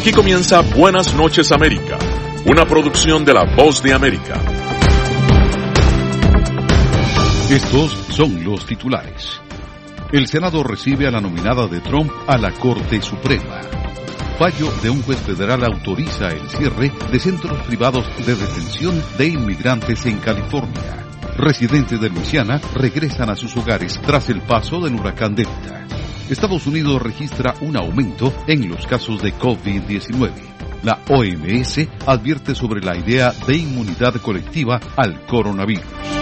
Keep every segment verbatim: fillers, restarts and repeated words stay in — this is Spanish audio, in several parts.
Aquí comienza Buenas noches América, una producción de La Voz de América. Estos son los titulares. El Senado recibe a la nominada de Trump a la Corte Suprema. Fallo de un juez federal autoriza el cierre de centros privados de detención de inmigrantes en California. Residentes de Luisiana regresan a sus hogares tras el paso del huracán Delta. Estados Unidos registra un aumento en los casos de COVID diecinueve. La O M S advierte sobre la idea de inmunidad colectiva al coronavirus.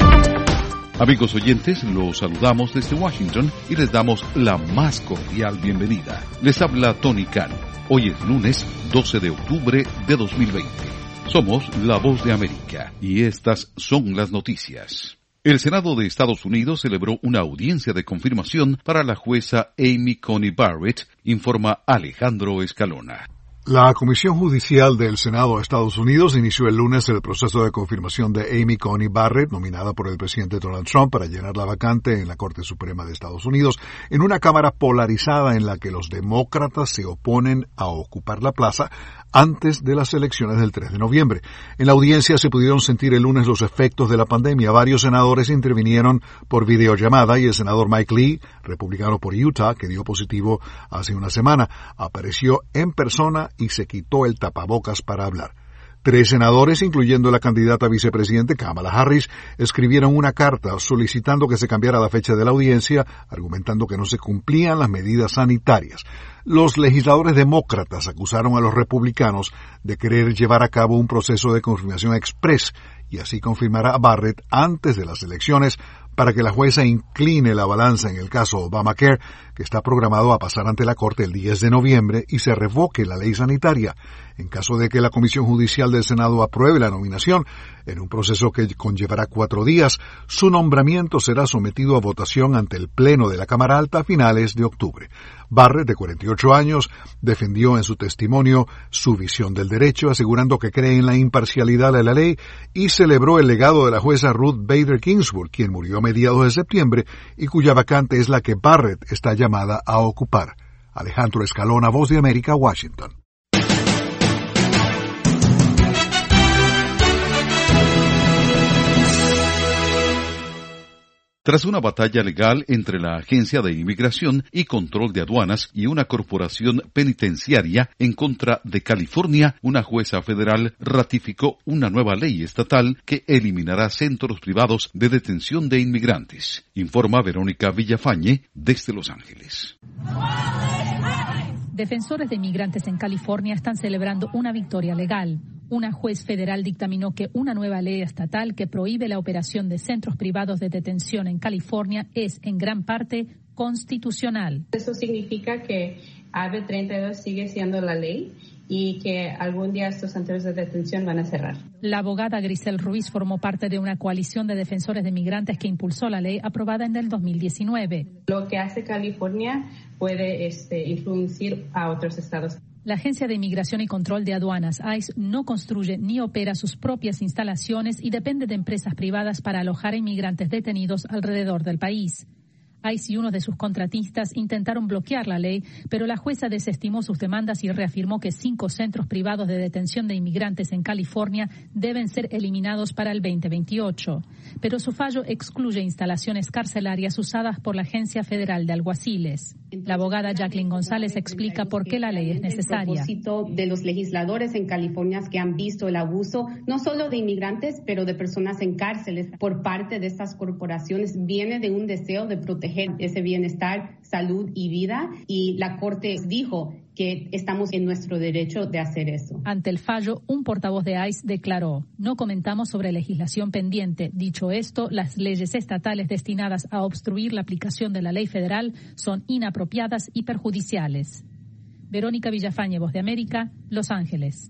Amigos oyentes, los saludamos desde Washington y les damos la más cordial bienvenida. Les habla Tony Cano. Hoy es lunes doce de octubre de dos mil veinte. Somos La Voz de América y estas son las noticias. El Senado de Estados Unidos celebró una audiencia de confirmación para la jueza Amy Coney Barrett, informa Alejandro Escalona. La Comisión Judicial del Senado de Estados Unidos inició el lunes el proceso de confirmación de Amy Coney Barrett, nominada por el presidente Donald Trump para llenar la vacante en la Corte Suprema de Estados Unidos, en una Cámara polarizada en la que los demócratas se oponen a ocupar la plaza antes de las elecciones del tres de noviembre. En la audiencia se pudieron sentir el lunes los efectos de la pandemia. Varios senadores intervinieron por videollamada y el senador Mike Lee, republicano por Utah, que dio positivo hace una semana, apareció en persona y se quitó el tapabocas para hablar. Tres senadores, incluyendo la candidata a vicepresidente Kamala Harris, escribieron una carta solicitando que se cambiara la fecha de la audiencia, argumentando que no se cumplían las medidas sanitarias. Los legisladores demócratas acusaron a los republicanos de querer llevar a cabo un proceso de confirmación express y así confirmar a Barrett antes de las elecciones para que la jueza incline la balanza en el caso Obamacare, que está programado a pasar ante la Corte el diez de noviembre, y se revoque la ley sanitaria. En caso de que la Comisión Judicial del Senado apruebe la nominación, en un proceso que conllevará cuatro días, su nombramiento será sometido a votación ante el Pleno de la Cámara Alta a finales de octubre. Barrett, de cuarenta y ocho años, defendió en su testimonio su visión del derecho, asegurando que cree en la imparcialidad de la ley, y celebró el legado de la jueza Ruth Bader Ginsburg, quien murió a mediados de septiembre y cuya vacante es la que Barrett está llamada a ocupar. Alejandro Escalona, Voz de América, Washington. Tras una batalla legal entre la Agencia de Inmigración y Control de Aduanas y una corporación penitenciaria en contra de California, una jueza federal ratificó una nueva ley estatal que eliminará centros privados de detención de inmigrantes. Informa Verónica Villafañe desde Los Ángeles. Defensores de inmigrantes en California están celebrando una victoria legal. Una juez federal dictaminó que una nueva ley estatal que prohíbe la operación de centros privados de detención en California es, en gran parte, constitucional. Eso significa que A B treinta y dos sigue siendo la ley y que algún día estos centros de detención van a cerrar. La abogada Grisel Ruiz formó parte de una coalición de defensores de migrantes que impulsó la ley aprobada en el dos mil diecinueve. Lo que hace California puede este, influenciar a otros estados. La Agencia de Inmigración y Control de Aduanas, ICE, no construye ni opera sus propias instalaciones y depende de empresas privadas para alojar a inmigrantes detenidos alrededor del país. ICE y uno de sus contratistas intentaron bloquear la ley, pero la jueza desestimó sus demandas y reafirmó que cinco centros privados de detención de inmigrantes en California deben ser eliminados para el veinte veintiocho. Pero su fallo excluye instalaciones carcelarias usadas por la Agencia Federal de Alguaciles. La abogada Jacqueline González explica por qué la ley es necesaria. El propósito de los legisladores en California que han visto el abuso, no solo de inmigrantes, pero de personas en cárceles por parte de estas corporaciones, viene de un deseo de proteger ese bienestar, salud y vida, y la Corte dijo que estamos en nuestro derecho de hacer eso. Ante el fallo, un portavoz de ICE declaró: no comentamos sobre legislación pendiente. Dicho esto, las leyes estatales destinadas a obstruir la aplicación de la ley federal son inapropiadas y perjudiciales. Verónica Villafañe, Voz de América, Los Ángeles.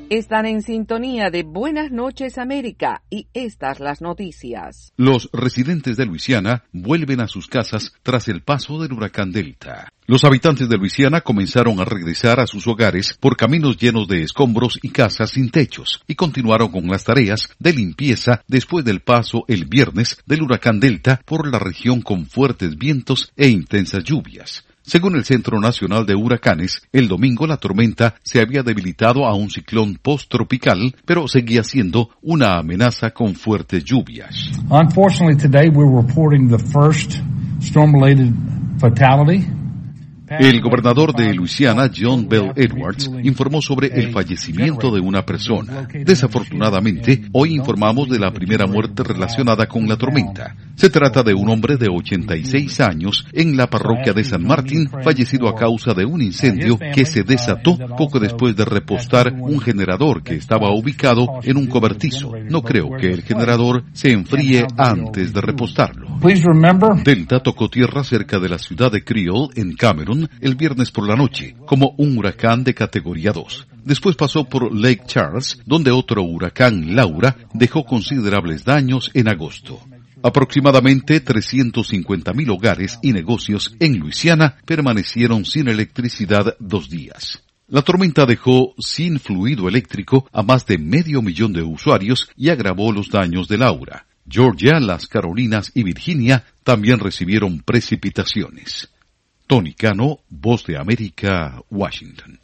Están en sintonía de Buenas noches América y estas las noticias. Los residentes de Luisiana vuelven a sus casas tras el paso del huracán Delta. Los habitantes de Luisiana comenzaron a regresar a sus hogares por caminos llenos de escombros y casas sin techos y continuaron con las tareas de limpieza después del paso el viernes del huracán Delta por la región con fuertes vientos e intensas lluvias. Según el Centro Nacional de Huracanes, el domingo la tormenta se había debilitado a un ciclón post-tropical, pero seguía siendo una amenaza con fuertes lluvias. Unfortunately, today we're reporting the first storm-related fatality. El gobernador de Luisiana, John Bel Edwards, informó sobre el fallecimiento de una persona. Desafortunadamente, hoy informamos de la primera muerte relacionada con la tormenta. Se trata de un hombre de ochenta y seis años en la parroquia de San Martín, fallecido a causa de un incendio que se desató poco después de repostar un generador que estaba ubicado en un cobertizo. No creo que el generador se enfríe antes de repostarlo. Delta tocó tierra cerca de la ciudad de Creole, en Cameron, el viernes por la noche, como un huracán de categoría dos. Después pasó por Lake Charles, donde otro huracán, Laura, dejó considerables daños en agosto. Aproximadamente trescientos cincuenta mil hogares y negocios en Luisiana permanecieron sin electricidad dos días. La tormenta dejó sin fluido eléctrico a más de medio millón de usuarios y agravó los daños de Laura. Georgia, las Carolinas y Virginia también recibieron precipitaciones. Tony Cano, Voz de América, Washington.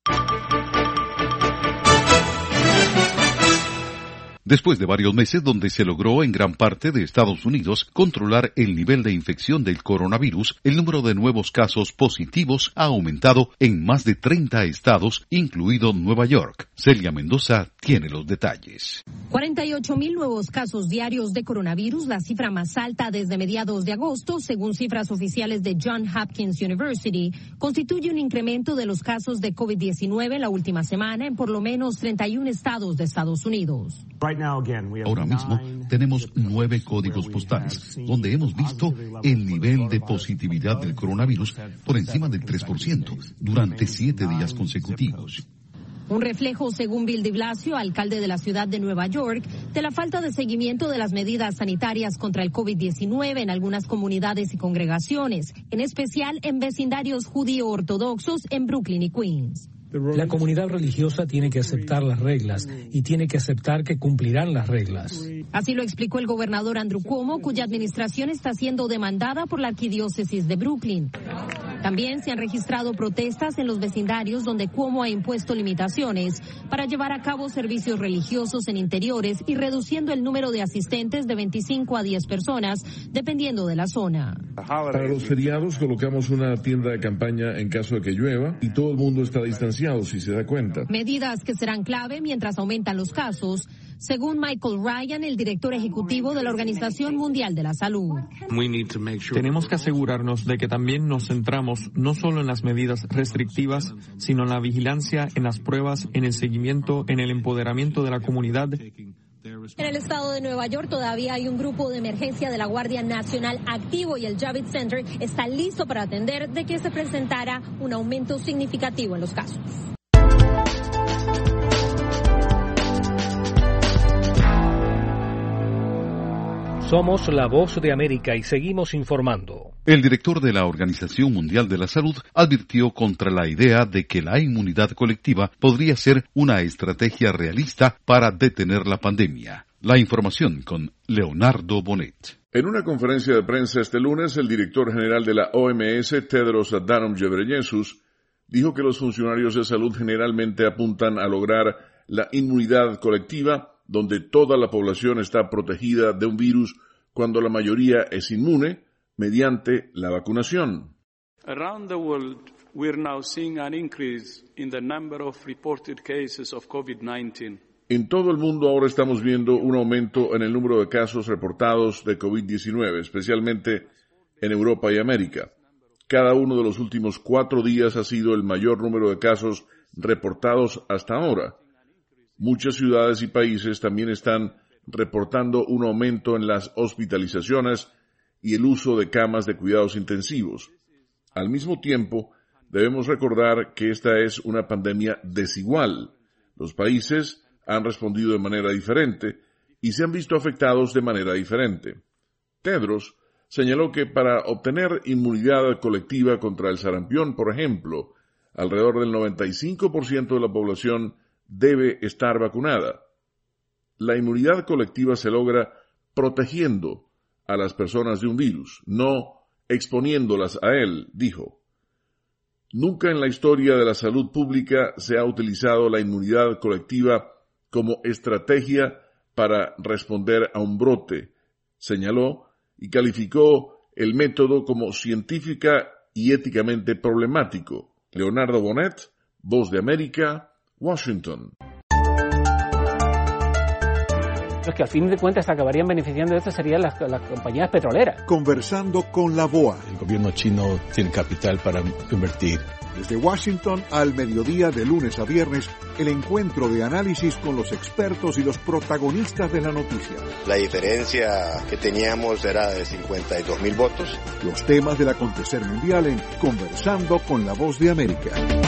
Después de varios meses donde se logró en gran parte de Estados Unidos controlar el nivel de infección del coronavirus, el número de nuevos casos positivos ha aumentado en más de treinta estados, incluido Nueva York. Celia Mendoza tiene los detalles. cuarenta y ocho mil nuevos casos diarios de coronavirus, la cifra más alta desde mediados de agosto, según cifras oficiales de Johns Hopkins University, constituye un incremento de los casos de COVID diecinueve en la última semana en por lo menos treinta y un estados de Estados Unidos. Ahora mismo tenemos nueve códigos postales donde hemos visto el nivel de positividad del coronavirus por encima del tres por ciento durante siete días consecutivos. Un reflejo, según Bill de Blasio, alcalde de la ciudad de Nueva York, de la falta de seguimiento de las medidas sanitarias contra el COVID diecinueve en algunas comunidades y congregaciones, en especial en vecindarios judío-ortodoxos en Brooklyn y Queens. La comunidad religiosa tiene que aceptar las reglas y tiene que aceptar que cumplirán las reglas. Así lo explicó el gobernador Andrew Cuomo, cuya administración está siendo demandada por la arquidiócesis de Brooklyn. También se han registrado protestas en los vecindarios donde Cuomo ha impuesto limitaciones para llevar a cabo servicios religiosos en interiores y reduciendo el número de asistentes de veinticinco a diez personas, dependiendo de la zona. Para los feriados colocamos una tienda de campaña en caso de que llueva y todo el mundo está distanciado, si se da cuenta. Medidas que serán clave mientras aumentan los casos, según Michael Ryan, el director ejecutivo de la Organización Mundial de la Salud. Tenemos que asegurarnos de que también nos centramos no solo en las medidas restrictivas, sino en la vigilancia, en las pruebas, en el seguimiento, en el empoderamiento de la comunidad. En el estado de Nueva York todavía hay un grupo de emergencia de la Guardia Nacional activo y el Javits Center está listo para atender de que se presentara un aumento significativo en los casos. Somos la Voz de América y seguimos informando. El director de la Organización Mundial de la Salud advirtió contra la idea de que la inmunidad colectiva podría ser una estrategia realista para detener la pandemia. La información con Leonardo Bonet. En una conferencia de prensa este lunes, el director general de la O M S, Tedros Adhanom Ghebreyesus, dijo que los funcionarios de salud generalmente apuntan a lograr la inmunidad colectiva, donde toda la población está protegida de un virus cuando la mayoría es inmune mediante la vacunación. Around the world, we're now seeing an increase in the number of reported cases of COVID nineteen. En todo el mundo ahora estamos viendo un aumento en el número de casos reportados de COVID diecinueve, especialmente en Europa y América. Cada uno de los últimos cuatro días ha sido el mayor número de casos reportados hasta ahora. Muchas ciudades y países también están reportando un aumento en las hospitalizaciones y el uso de camas de cuidados intensivos. Al mismo tiempo, debemos recordar que esta es una pandemia desigual. Los países han respondido de manera diferente y se han visto afectados de manera diferente. Tedros señaló que para obtener inmunidad colectiva contra el sarampión, por ejemplo, alrededor del noventa y cinco por ciento de la población debe estar vacunada. La inmunidad colectiva se logra protegiendo a las personas de un virus, no exponiéndolas a él, dijo. Nunca en la historia de la salud pública se ha utilizado la inmunidad colectiva como estrategia para responder a un brote, señaló, y calificó el método como científica y éticamente problemático. Leonardo Bonet, Voz de América, Washington. Los que al fin de cuentas acabarían beneficiando de esto serían las, las compañías petroleras. Conversando con la B O A. El gobierno chino tiene capital para invertir. Desde Washington al mediodía de lunes a viernes, el encuentro de análisis con los expertos y los protagonistas de la noticia. La diferencia que teníamos era de cincuenta y dos mil votos. Los temas del acontecer mundial en Conversando con la Voz de América.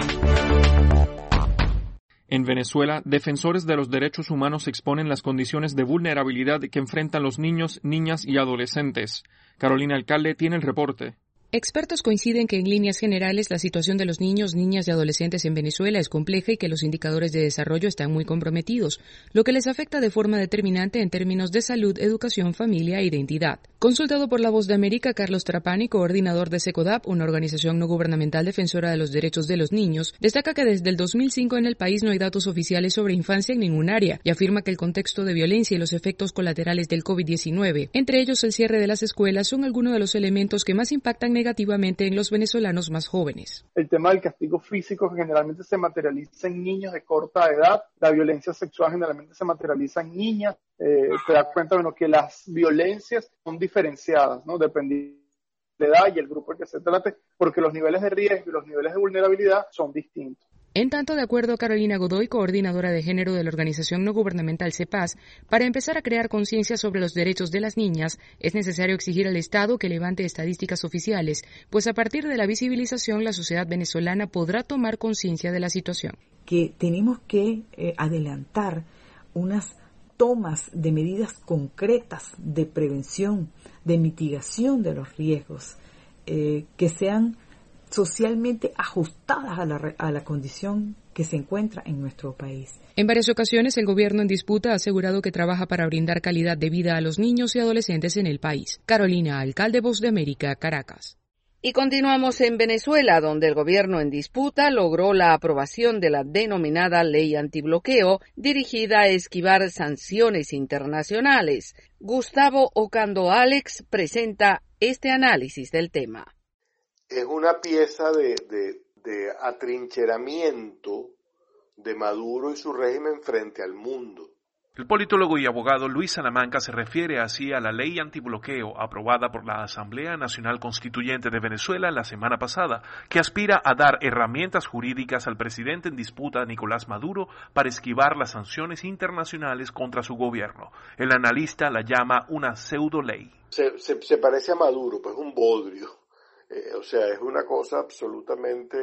En Venezuela, defensores de los derechos humanos exponen las condiciones de vulnerabilidad que enfrentan los niños, niñas y adolescentes. Carolina Alcalde tiene el reporte. Expertos coinciden que en líneas generales la situación de los niños, niñas y adolescentes en Venezuela es compleja y que los indicadores de desarrollo están muy comprometidos, lo que les afecta de forma determinante en términos de salud, educación, familia e identidad. Consultado por La Voz de América, Carlos Trapani, coordinador de SECODAP, una organización no gubernamental defensora de los derechos de los niños, destaca que desde el dos mil cinco en el país no hay datos oficiales sobre infancia en ningún área y afirma que el contexto de violencia y los efectos colaterales del COVID diecinueve, entre ellos el cierre de las escuelas, son algunos de los elementos que más impactan negativamente negativamente en los venezolanos más jóvenes. El tema del castigo físico que generalmente se materializa en niños de corta edad, la violencia sexual generalmente se materializa en niñas, eh, te das cuenta, bueno, que las violencias son diferenciadas, ¿no? Dependiendo de la edad y el grupo al que se trate, porque los niveles de riesgo y los niveles de vulnerabilidad son distintos. En tanto, de acuerdo a Carolina Godoy, coordinadora de género de la organización no gubernamental CEPAS, para empezar a crear conciencia sobre los derechos de las niñas, es necesario exigir al Estado que levante estadísticas oficiales, pues a partir de la visibilización la sociedad venezolana podrá tomar conciencia de la situación. Que tenemos que eh, adelantar unas tomas de medidas concretas de prevención, de mitigación de los riesgos, eh, que sean socialmente ajustadas a la, a la condición que se encuentra en nuestro país. En varias ocasiones, el gobierno en disputa ha asegurado que trabaja para brindar calidad de vida a los niños y adolescentes en el país. Carolina Alcalde, Voz de América, Caracas. Y continuamos en Venezuela, donde el gobierno en disputa logró la aprobación de la denominada ley antibloqueo, dirigida a esquivar sanciones internacionales. Gustavo Ocando Alex presenta este análisis del tema. Es una pieza de, de, de atrincheramiento de Maduro y su régimen frente al mundo. El politólogo y abogado Luis Salamanca se refiere así a la ley antibloqueo aprobada por la Asamblea Nacional Constituyente de Venezuela la semana pasada, que aspira a dar herramientas jurídicas al presidente en disputa Nicolás Maduro para esquivar las sanciones internacionales contra su gobierno. El analista la llama una pseudo ley. Se, se, se parece a Maduro, pues un bodrio. Eh, o sea, es una cosa absolutamente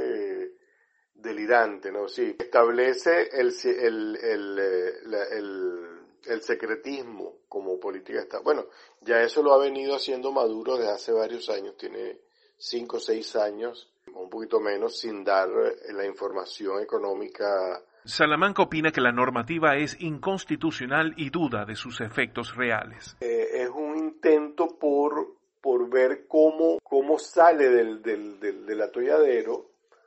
delirante, ¿no? Sí, establece el, el, el, el, el, el secretismo como política está. Bueno, ya eso lo ha venido haciendo Maduro desde hace varios años, tiene cinco o seis años, un poquito menos, sin dar la información económica. Salamanca opina que la normativa es inconstitucional y duda de sus efectos reales. Eh, es un intento por por ver cómo, cómo sale del, del, del, del atolladero,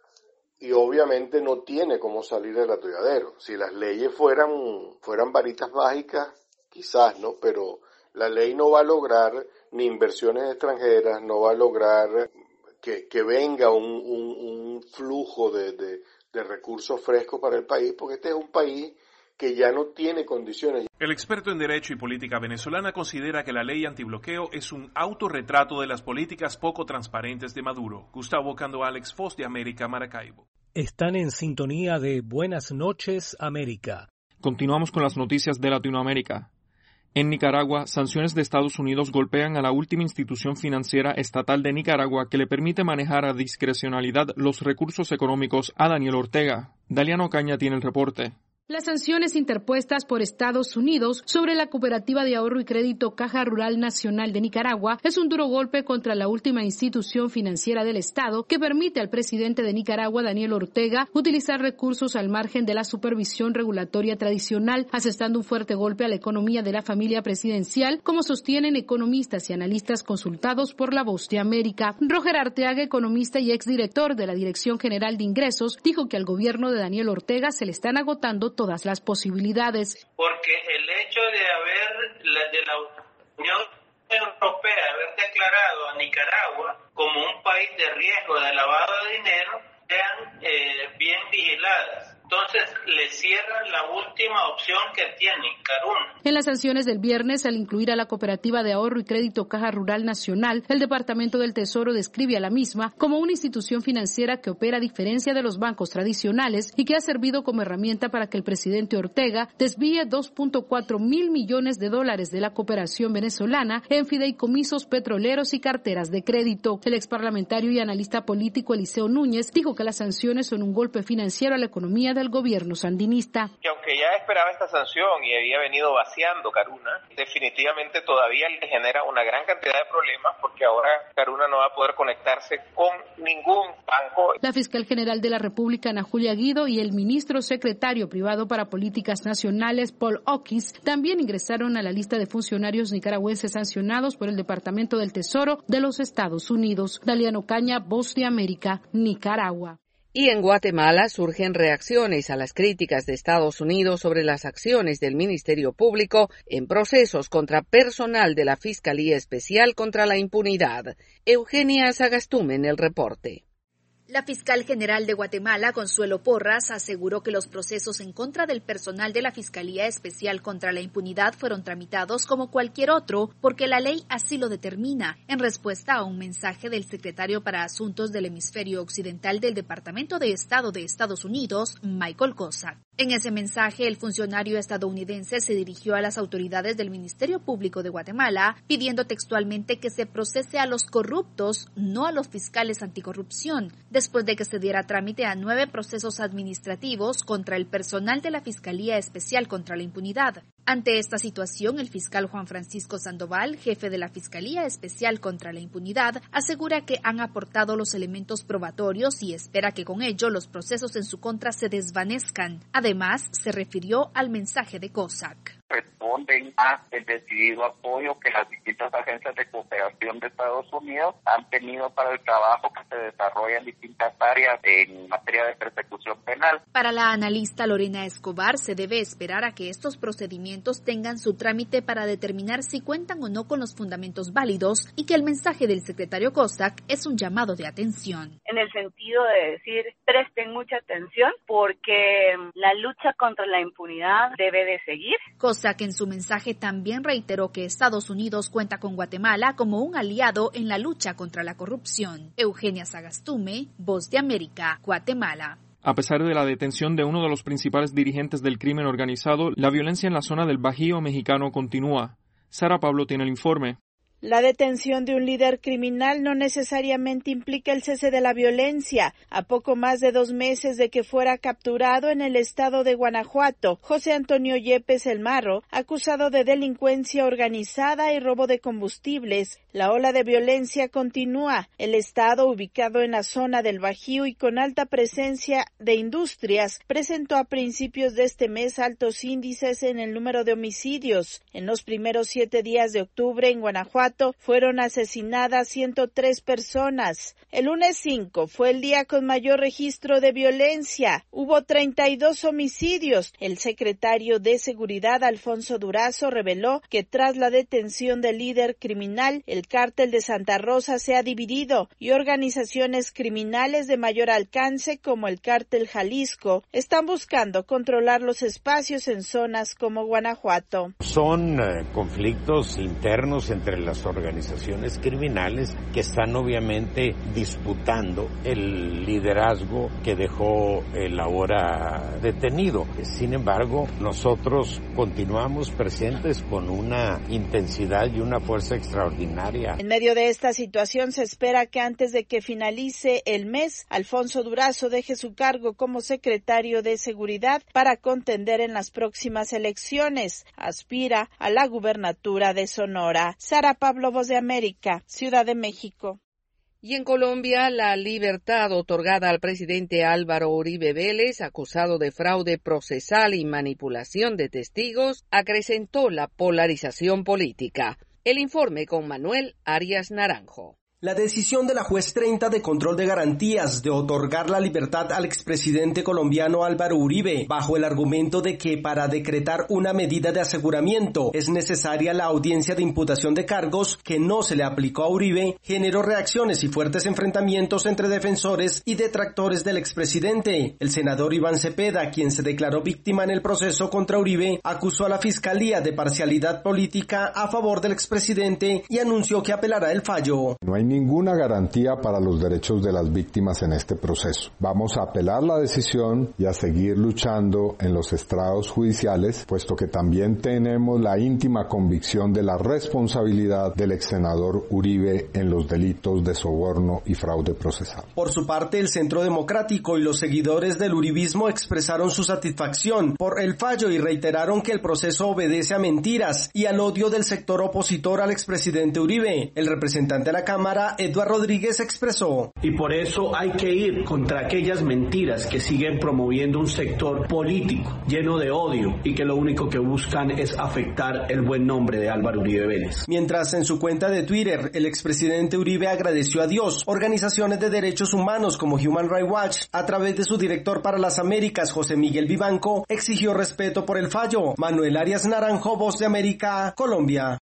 y obviamente no tiene cómo salir del atolladero. Si las leyes fueran, fueran varitas mágicas, quizás, ¿no? Pero la ley no va a lograr ni inversiones extranjeras, no va a lograr que, que venga un, un, un flujo de, de, de recursos frescos para el país, porque este es un país que ya no tiene condiciones. El experto en Derecho y Política venezolana considera que la ley antibloqueo es un autorretrato de las políticas poco transparentes de Maduro. Gustavo Cando Alex, Voz de América, Maracaibo. Están en sintonía de Buenas noches, América. Continuamos con las noticias de Latinoamérica. En Nicaragua, sanciones de Estados Unidos golpean a la última institución financiera estatal de Nicaragua que le permite manejar a discrecionalidad los recursos económicos a Daniel Ortega. Daliano Caña tiene el reporte. Las sanciones interpuestas por Estados Unidos sobre la Cooperativa de Ahorro y Crédito Caja Rural Nacional de Nicaragua es un duro golpe contra la última institución financiera del Estado que permite al presidente de Nicaragua, Daniel Ortega, utilizar recursos al margen de la supervisión regulatoria tradicional, asestando un fuerte golpe a la economía de la familia presidencial, como sostienen economistas y analistas consultados por La Voz de América. Roger Arteaga, economista y exdirector de la Dirección General de Ingresos, dijo que al gobierno de Daniel Ortega se le están agotando todas las posibilidades. Porque el hecho de haber, de la Unión Europea, haber declarado a Nicaragua como un país de riesgo de lavado de dinero, sean eh, bien vigiladas. Entonces le cierran la última opción que tienen, Caruna. En las sanciones del viernes, al incluir a la Cooperativa de Ahorro y Crédito Caja Rural Nacional, el Departamento del Tesoro describe a la misma como una institución financiera que opera a diferencia de los bancos tradicionales y que ha servido como herramienta para que el presidente Ortega desvíe dos punto cuatro mil millones de dólares de la cooperación venezolana en fideicomisos petroleros y carteras de crédito. El exparlamentario y analista político Eliseo Núñez dijo que las sanciones son un golpe financiero a la economía del gobierno sandinista. Que aunque ya esperaba esta sanción y había venido vaciando Caruna, definitivamente todavía le genera una gran cantidad de problemas porque ahora Caruna no va a poder conectarse con ningún banco. La fiscal general de la República, Ana Julia Guido, y el ministro secretario privado para Políticas Nacionales, Paul Ockis, también ingresaron a la lista de funcionarios nicaragüenses sancionados por el Departamento del Tesoro de los Estados Unidos. Daliano Caña, Voz de América, Nicaragua. Y en Guatemala surgen reacciones a las críticas de Estados Unidos sobre las acciones del Ministerio Público en procesos contra personal de la Fiscalía Especial contra la Impunidad. Eugenia Sagastume en el reporte. La fiscal general de Guatemala, Consuelo Porras, aseguró que los procesos en contra del personal de la Fiscalía Especial contra la Impunidad fueron tramitados como cualquier otro porque la ley así lo determina, en respuesta a un mensaje del secretario para Asuntos del Hemisferio Occidental del Departamento de Estado de Estados Unidos, Michael Cossack. En ese mensaje, el funcionario estadounidense se dirigió a las autoridades del Ministerio Público de Guatemala, pidiendo textualmente que se procese a los corruptos, no a los fiscales anticorrupción, después de que se diera trámite a nueve procesos administrativos contra el personal de la Fiscalía Especial contra la Impunidad. Ante esta situación, el fiscal Juan Francisco Sandoval, jefe de la Fiscalía Especial contra la Impunidad, asegura que han aportado los elementos probatorios y espera que con ello los procesos en su contra se desvanezcan. Además, se refirió al mensaje de Cossack. Responden a el decidido apoyo que las distintas agencias de cooperación de Estados Unidos han tenido para el trabajo que se desarrolla en distintas áreas en materia de persecución penal. Para la analista Lorena Escobar, se debe esperar a que estos procedimientos tengan su trámite para determinar si cuentan o no con los fundamentos válidos y que el mensaje del secretario Cossack es un llamado de atención. En el sentido de decir, presten mucha atención porque la lucha contra la impunidad debe de seguir. Cossack en su mensaje también reiteró que Estados Unidos cuenta con Guatemala como un aliado en la lucha contra la corrupción. Eugenia Sagastume, Voz de América, Guatemala. A pesar de la detención de uno de los principales dirigentes del crimen organizado, la violencia en la zona del Bajío mexicano continúa. Sara Pablo tiene el informe. La detención de un líder criminal no necesariamente implica el cese de la violencia. A poco más de dos meses de que fuera capturado en el estado de Guanajuato, José Antonio Yepes El Marro, acusado de delincuencia organizada y robo de combustibles, la ola de violencia continúa. El estado, ubicado en la zona del Bajío y con alta presencia de industrias, presentó a principios de este mes altos índices en el número de homicidios. En los primeros siete días de octubre en Guanajuato, fueron asesinadas ciento tres personas. El lunes cinco fue el día con mayor registro de violencia. Hubo treinta y dos homicidios. El secretario de Seguridad, Alfonso Durazo, reveló que tras la detención del líder criminal, el cártel de Santa Rosa se ha dividido y organizaciones criminales de mayor alcance, como el cártel Jalisco, están buscando controlar los espacios en zonas como Guanajuato. Son eh, conflictos internos entre las las organizaciones criminales que están obviamente disputando el liderazgo que dejó el ahora detenido. Sin embargo, nosotros continuamos presentes con una intensidad y una fuerza extraordinaria. En medio de esta situación se espera que antes de que finalice el mes, Alfonso Durazo deje su cargo como secretario de Seguridad para contender en las próximas elecciones. Aspira a la gubernatura de Sonora. Sara Pablo, Voz de América, Ciudad de México. Y en Colombia, la libertad otorgada al presidente Álvaro Uribe Vélez, acusado de fraude procesal y manipulación de testigos, acrecentó la polarización política. El informe con Manuel Arias Naranjo. La decisión de la juez treinta de control de garantías de otorgar la libertad al expresidente colombiano Álvaro Uribe, bajo el argumento de que para decretar una medida de aseguramiento es necesaria la audiencia de imputación de cargos que no se le aplicó a Uribe, generó reacciones y fuertes enfrentamientos entre defensores y detractores del expresidente. El senador Iván Cepeda, quien se declaró víctima en el proceso contra Uribe, acusó a la fiscalía de parcialidad política a favor del expresidente y anunció que apelará el fallo. No hay ninguna garantía para los derechos de las víctimas en este proceso. Vamos a apelar la decisión y a seguir luchando en los estrados judiciales, puesto que también tenemos la íntima convicción de la responsabilidad del ex senador Uribe en los delitos de soborno y fraude procesal. Por su parte, el Centro Democrático y los seguidores del uribismo expresaron su satisfacción por el fallo y reiteraron que el proceso obedece a mentiras y al odio del sector opositor al expresidente Uribe. El representante de la Cámara, Eduardo Rodríguez, expresó: y por eso hay que ir contra aquellas mentiras que siguen promoviendo un sector político lleno de odio y que lo único que buscan es afectar el buen nombre de Álvaro Uribe Vélez. Mientras en su cuenta de Twitter, el expresidente Uribe agradeció a Dios, organizaciones de derechos humanos como Human Rights Watch, a través de su director para las Américas, José Miguel Vivanco, exigió respeto por el fallo. Manuel Arias Naranjo, Voz de América, Colombia.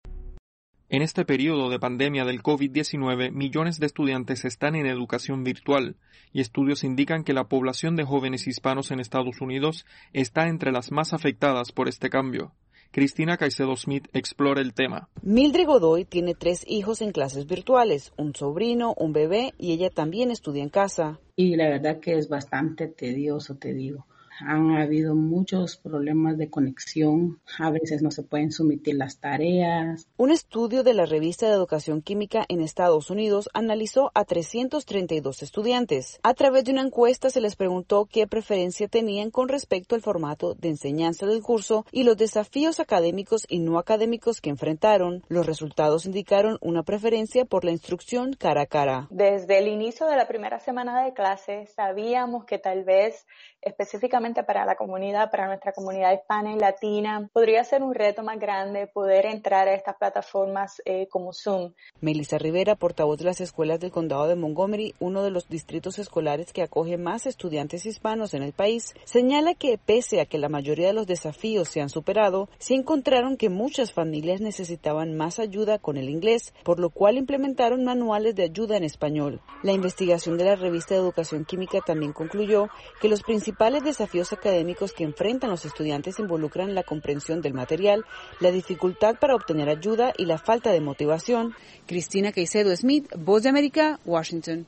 En este periodo de pandemia del COVID diecinueve, millones de estudiantes están en educación virtual y estudios indican que la población de jóvenes hispanos en Estados Unidos está entre las más afectadas por este cambio. Cristina Caicedo Smith explora el tema. Mildred Godoy tiene tres hijos en clases virtuales, un sobrino, un bebé y ella también estudia en casa. Y la verdad que es bastante tedioso, te digo. Han habido muchos problemas de conexión, a veces no se pueden someter las tareas. Un estudio de la revista de Educación Química en Estados Unidos analizó a trescientos treinta y dos estudiantes. A través de una encuesta se les preguntó qué preferencia tenían con respecto al formato de enseñanza del curso y los desafíos académicos y no académicos que enfrentaron. Los resultados indicaron una preferencia por la instrucción cara a cara. Desde el inicio de la primera semana de clases sabíamos que tal vez específicamente para la comunidad, para nuestra comunidad hispana y latina, podría ser un reto más grande poder entrar a estas plataformas eh, como Zoom. Melissa Rivera, portavoz de las escuelas del condado de Montgomery, uno de los distritos escolares que acoge más estudiantes hispanos en el país, señala que pese a que la mayoría de los desafíos se han superado, sí encontraron que muchas familias necesitaban más ayuda con el inglés, por lo cual implementaron manuales de ayuda en español. La investigación de la revista de Educación Química también concluyó que los principales desafíos académicos que enfrentan los estudiantes involucran la comprensión del material, la dificultad para obtener ayuda y la falta de motivación. Cristina Caicedo Smith, Voz de América, Washington.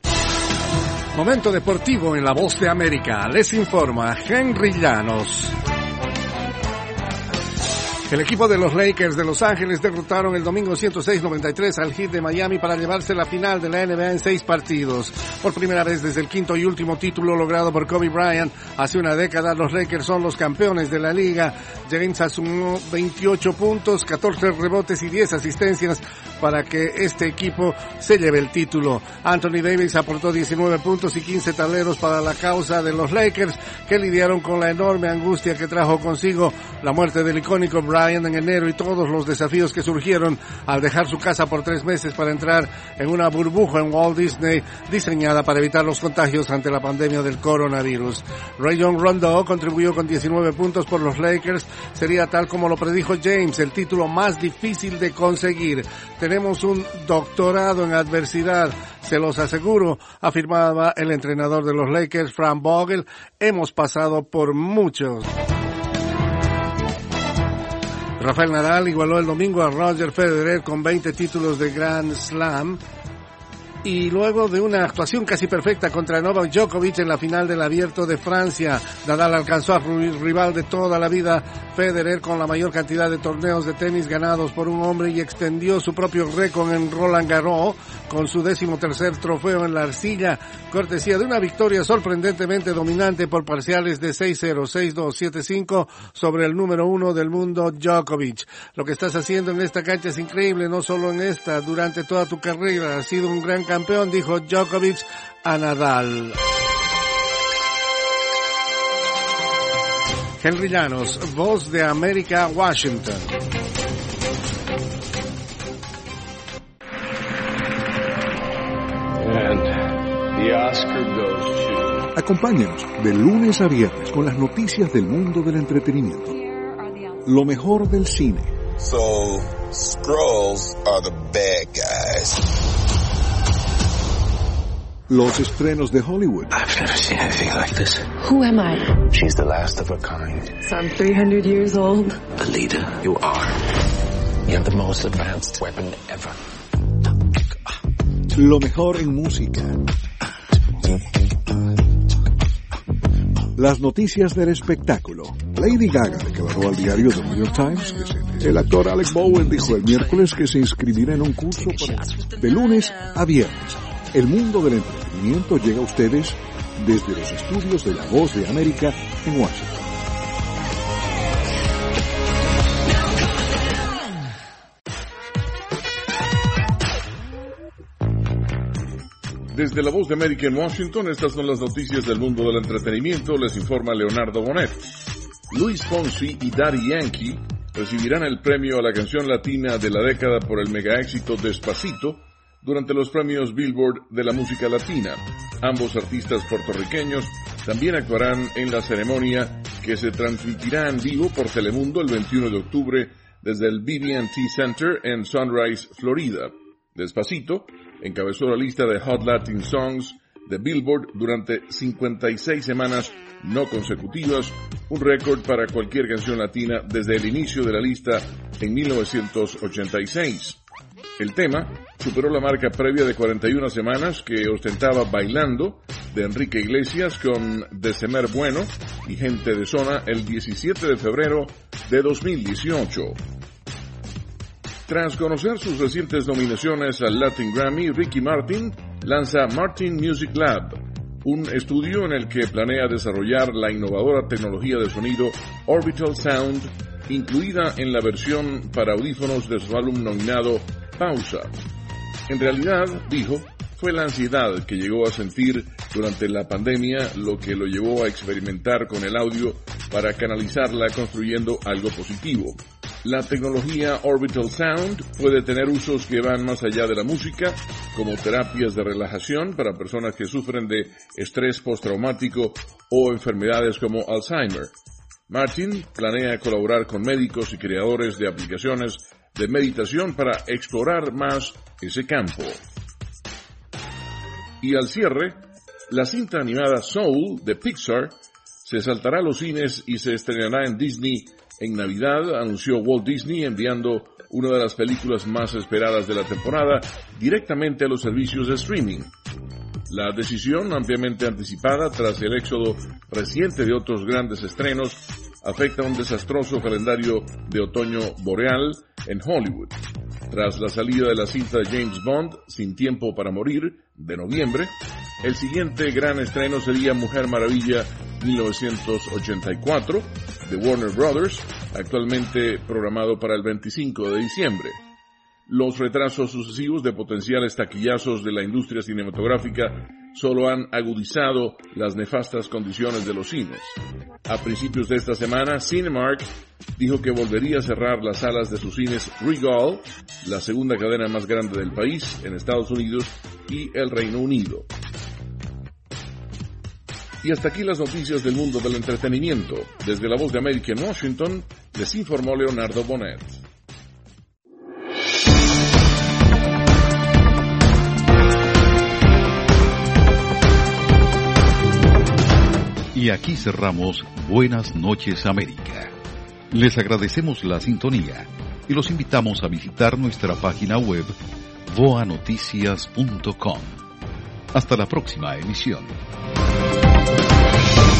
Momento deportivo en la Voz de América. Les informa Henry Llanos. El equipo de los Lakers de Los Ángeles derrotaron el domingo ciento seis noventa y tres al Heat de Miami para llevarse la final de la N B A en seis partidos. Por primera vez desde el quinto y último título logrado por Kobe Bryant hace una década, los Lakers son los campeones de la liga. James sumó veintiocho puntos, catorce rebotes y diez asistencias para que este equipo se lleve el título. Anthony Davis aportó diecinueve puntos y quince tableros para la causa de los Lakers, que lidiaron con la enorme angustia que trajo consigo la muerte del icónico Bryant en enero y todos los desafíos que surgieron al dejar su casa por tres meses para entrar en una burbuja en Walt Disney diseñada para evitar los contagios ante la pandemia del coronavirus. Rajon Rondo contribuyó con diecinueve puntos por los Lakers. Sería, tal como lo predijo James, el título más difícil de conseguir. Tenemos un doctorado en adversidad, se los aseguro, afirmaba el entrenador de los Lakers, Frank Vogel. Hemos pasado por muchos. Rafael Nadal igualó el domingo a Roger Federer con veinte títulos de Grand Slam. Y luego de una actuación casi perfecta contra Novak Djokovic en la final del Abierto de Francia, Nadal alcanzó a rival de toda la vida, Federer, con la mayor cantidad de torneos de tenis ganados por un hombre, y extendió su propio récord en Roland Garros con su décimo tercer trofeo en la arcilla, cortesía de una victoria sorprendentemente dominante por parciales de seis cero, seis dos, siete cinco sobre el número uno del mundo, Djokovic. Lo que estás haciendo en esta cancha es increíble, no solo en esta, durante toda tu carrera has sido un gran campeón, dijo Djokovic a Nadal. Henry Llanos, Voz de América, Washington. And the Oscar goes to... Acompáñenos de lunes a viernes con las noticias del mundo del entretenimiento. Lo mejor del cine. So, Skrulls are the bad guys. Los estrenos de Hollywood. I've never seen anything like this. Who am I? She's the last of her kind. So I'm three hundred years old. The leader you are. You have the most advanced weapon ever. Lo mejor en música. Las noticias del espectáculo. Lady Gaga declaró al diario The New York Times que se... El actor Alec Bowen dijo el miércoles que se inscribirá en un curso para... de lunes a viernes. El mundo del entretenimiento llega a ustedes desde los estudios de La Voz de América en Washington. Desde La Voz de América en Washington, estas son las noticias del mundo del entretenimiento. Les informa Leonardo Bonet. Luis Fonsi y Daddy Yankee recibirán el premio a la canción latina de la década por el mega éxito Despacito durante los premios Billboard de la música latina. Ambos artistas puertorriqueños también actuarán en la ceremonia, que se transmitirá en vivo por Telemundo el veintiuno de octubre desde el B B and T Center en Sunrise, Florida. Despacito encabezó la lista de Hot Latin Songs de Billboard durante cincuenta y seis semanas no consecutivas, un récord para cualquier canción latina desde el inicio de la lista en mil novecientos ochenta y seis. El tema superó la marca previa de cuarenta y una semanas que ostentaba Bailando de Enrique Iglesias con Desemer Bueno y Gente de Zona el diecisiete de febrero de dos mil dieciocho. Tras conocer sus recientes nominaciones al Latin Grammy, Ricky Martin lanza Martin Music Lab, un estudio en el que planea desarrollar la innovadora tecnología de sonido Orbital Sound, incluida en la versión para audífonos de su álbum nominado Pausa. En realidad, dijo, fue la ansiedad que llegó a sentir durante la pandemia lo que lo llevó a experimentar con el audio para canalizarla construyendo algo positivo. La tecnología Orbital Sound puede tener usos que van más allá de la música, como terapias de relajación para personas que sufren de estrés postraumático o enfermedades como Alzheimer. Martin planea colaborar con médicos y creadores de aplicaciones de meditación para explorar más ese campo. Y al cierre, la cinta animada Soul de Pixar se saltará a los cines y se estrenará en Disney en Navidad, anunció Walt Disney, enviando una de las películas más esperadas de la temporada directamente a los servicios de streaming. La decisión, ampliamente anticipada tras el éxodo reciente de otros grandes estrenos, afecta un desastroso calendario de otoño boreal en Hollywood. Tras la salida de la cinta de James Bond, Sin Tiempo para Morir, de noviembre, el siguiente gran estreno sería Mujer Maravilla mil novecientos ochenta y cuatro, de Warner Brothers, actualmente programado para el veinticinco de diciembre. Los retrasos sucesivos de potenciales taquillazos de la industria cinematográfica solo han agudizado las nefastas condiciones de los cines. A principios de esta semana, Cinemark dijo que volvería a cerrar las salas de sus cines Regal, la segunda cadena más grande del país, en Estados Unidos y el Reino Unido. Y hasta aquí las noticias del mundo del entretenimiento. Desde La Voz de América en Washington, les informó Leonardo Bonet. Y aquí cerramos Buenas noches América. Les agradecemos la sintonía y los invitamos a visitar nuestra página web voa noticias punto com. Hasta la próxima emisión.